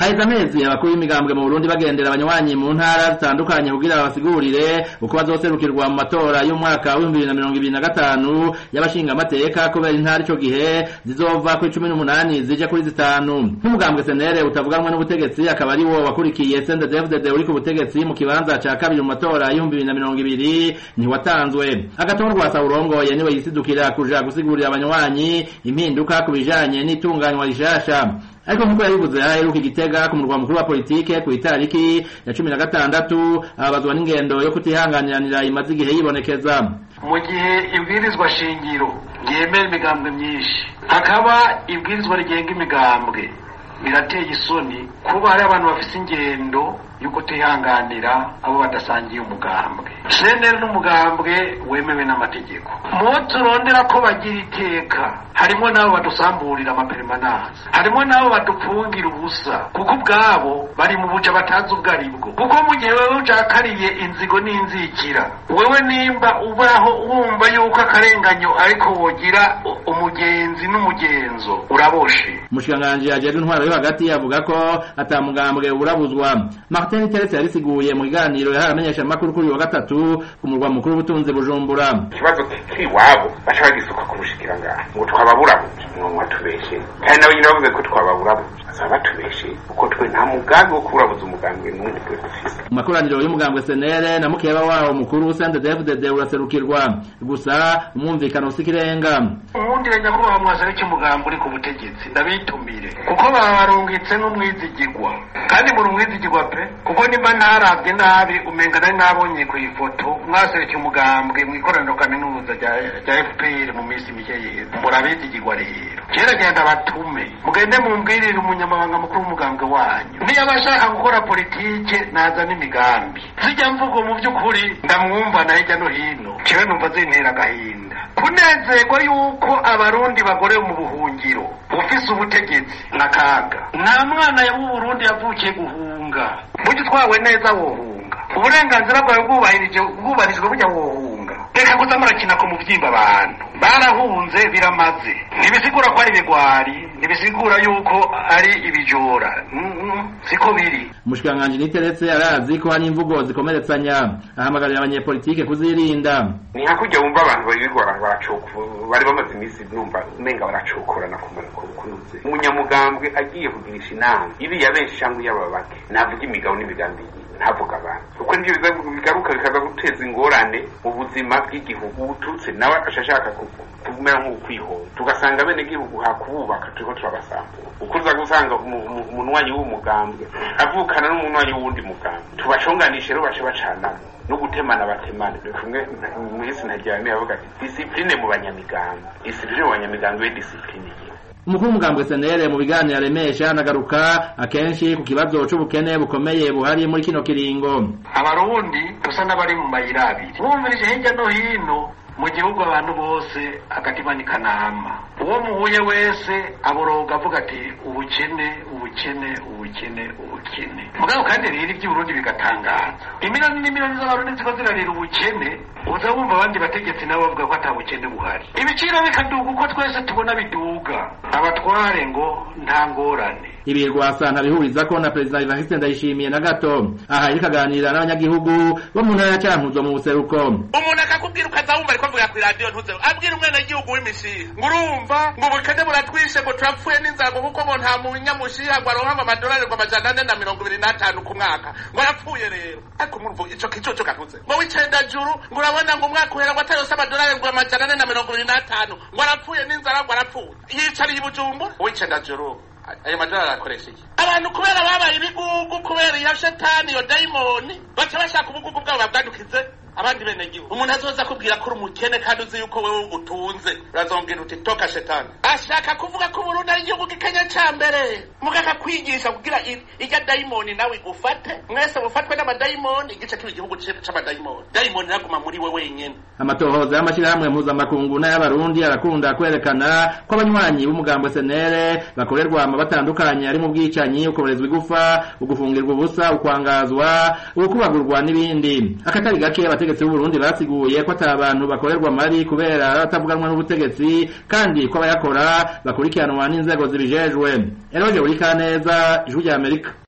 haheze amezi abakuru b'imigambwe mu Burundi bagendera abanywanyi mu ntara zitandukanye kugira babasigurire uko bazoserukirwa mu matora y'umwaka wa 2025 y'abashinga amateka kubera intara ico gihe zizova ku 18 zije kuri 5 n'umugambwe senere utavuganwe n'ubutegetsi akaba ari wo wakurikiye CNDD-FDD uri ku butegetsi mu kibanza ca kabiri mu matora y'2020 ntiwatanzwe agatorwa Saurongoye niwe yisidukira kuja gusigurira abanywanyi impinduka kubijanye n'itunganywa rishasha ariko nkuko yabivuze aheruka Igitega ku murwa mukuru wa politike ku itariki ya 16 abazwa n'ingendo yo kutihanganiranira imaze igihe yibonekeza mu gihe ibwirizwa shingiro ryemera imigambwe myinshi hakaba ibwirizwa rigenga imigambwe birateye isoni kuba hari abantu bafite ingendo yuko tihanganira abo badasangiye umugambwe senere n'umugambwe wemewe n'amategeko mu turondera ko bagira iteka harimo nabo badusamburira amapermanence harimo nabo badupfungira ubusa kuko ubwabo bari mu buca batazi ubwaribwo kuko mu gihe wewe ujakariye inzigo n'inzikira wewe nimba ubaho wumva yuko akarenganyo ariko wogira umugenzi n'umugenzo uraboshe mushikanganje yajeje intwaro yo hagati yavuga ko atamugambwe urabuzwa Martin Terese yarisiguye mu kiganiro yaharamenyesha amakuru kuri wa gatatu ku murwa mukuru w'ubutunzi Bujumbura ikibazo kiri wabo bashaka gisuka kurushikira ngaha ngo twababura ngo watubeshe kandi nawe nyine bavuze ko twababura asaba batubeshe uko twe nta mugambi wo kurabuza umugambwe n'undi twe dufise mu makoraniro y'umugambwe senere na mukeba wawo mukuru CNDD-FDD uraserukirwa gusa umwumvikano usikirenga umundire nyakubahwa mwazareke umugambi uri ku butegetsi ndabitumire kuko babarungitse n'umwizigirwa kandi muri umwizigirwa pe kuko nimba ntaravye nabi umenga nari nabonye ku ifoto mwasereke umugambwe mu ikoraniro kaminuza rya FPR mu minsi mike yeze murabizigirwa rero kera genda batume mugende mumbwirire umunyamabanga mukuru w'umugambwe wanyu niyo bashaka gukora politike naza n'imigambi zijya mvugo mu by'ukuri ndamwumva na hirya no hino kiwe numva zintera agahinda kunezerwa yuko abarundi bagore mu buhungiro ufise ubutegetsi n'akaga nta mwana ya mu Burundi yavukiye guhunga buryo twawe neza wohunga uburenganzira bwawe bwubahirijwe burya wohunga reka kuza murakina ko muvyimba abantu barahunze biramaze ntibisigura ko ari ibigwari ntibisigura yuko ari ibijora siko biri mushikanganje niteretse arazi ko hari imvugo zikomeretsanya ahamagarira abanyepolitike kuzirinda ni hakujya wumva abantu babigora bari bamaze imisi numva umenga baracokorana kumara kurukunuze umunyamugambwe agiye kugirisha inama ibi yabenshi cyangwa yababake navuga imigabo n'imigambi ntavuga abantu uko nivyo bigaruka bikaza guteza ingorane mu buzima bw'igihugu ututse nawe ashashaka kumera nk'ukwihora tugasanga bene gihugu hakubaka turiko turabasambura ukuza gusanga umunwanyi w'umugambwe avukana n'umunwanyi w'uwundi mugambwe tubashonganishe rero bace bacanamo no gutemana batemana kumwe mwese ntajyane yavuga ati discipline mu banyamigambwe discipline mu banyamigambwe discipline umukuru w'umugambwe senere mu biganiro aremesha nagaruka akenshi ku kibazo c'ubukene bukomeye buhari muri kino kiringo abarundi dusa n'abari mu mayira abiri bumvirije hirya no hino mu gihugu abantu bose agatima ni kanama uwo muhuye wese aboroga avuga ati ubukene mugabo kandi rero iby'Uburundi bigatangaza imiliyoni n'imiliyoni z'abarundi ziko zirarira ubukene uza wumva abandi bategetsi nabo bavuga ko atabukene buhari ibiciro bikaduga uko twese tubona biduga abatware ngo nta ngorane ibirwasa ntabihuriza ko na President Evariste Ndayishimiye na gato aha ikaganira n'abanyagihugu bo mu ntara ya Cankuzo mu buseruko umuntu akakubwira ukazawumva ariko avuga ku radio ntuze abwira umwana w'igihugu w'imishira ngurumva ngo ubukene buratwishe ngo turapfuye n'inzago kuko ngo nta munyamushiha ngo aronka amadolari ngo amajana 425 ku mwaka ngo arapfuye rero ariko murumva ico kicoco kantuze ngo wicenda juru ngo urabona ngo umwaka uhera ngo atayose amadolari ngo amajana 425 ngo arapfuye n'inzara ngo arapfuye yicariye i Bujumbura wicenda juru ayo madolari akoresha iki abantu kubera babaye ibigugu kubera iyo shetani yo daimoni baca bashaka ubugugu bwabo babwadukize abandi bene gihugu umuntu azoza kubwira ko umukene kandi uzi yuko wewe utunze urazongera uti toka shetani ashaka kuvuga ko Burundi ari igihugu gikenya ca mbere mugaka kwigisha kugira ijya daimoni nawe igufate mwese mufatwe n'abadaimoni igice kibi igihugu c'abadaimoni daimoni naguma muri we wenyene amatohoza y'amashirahamwe mpuzamakungu n'ay'abarundi arakunda kwerekana ko abanywanyi b'umugambwe senere bakorerwa batandukanye ari mu bwicanyi ukoberezwa igufa ugufungirwa ubusa ukwangazwa ukubagurwa n'ibindi akatari gake abategetsi b'u Burundi basiguye ko ata bantu bakorerwa mari kubera batavuganwa n'ubutegetsi kandi ko abayakora bakurikiranwa n'inzego zibijejwe. Eroje uri Kaneza, Ijwi rya Amerika.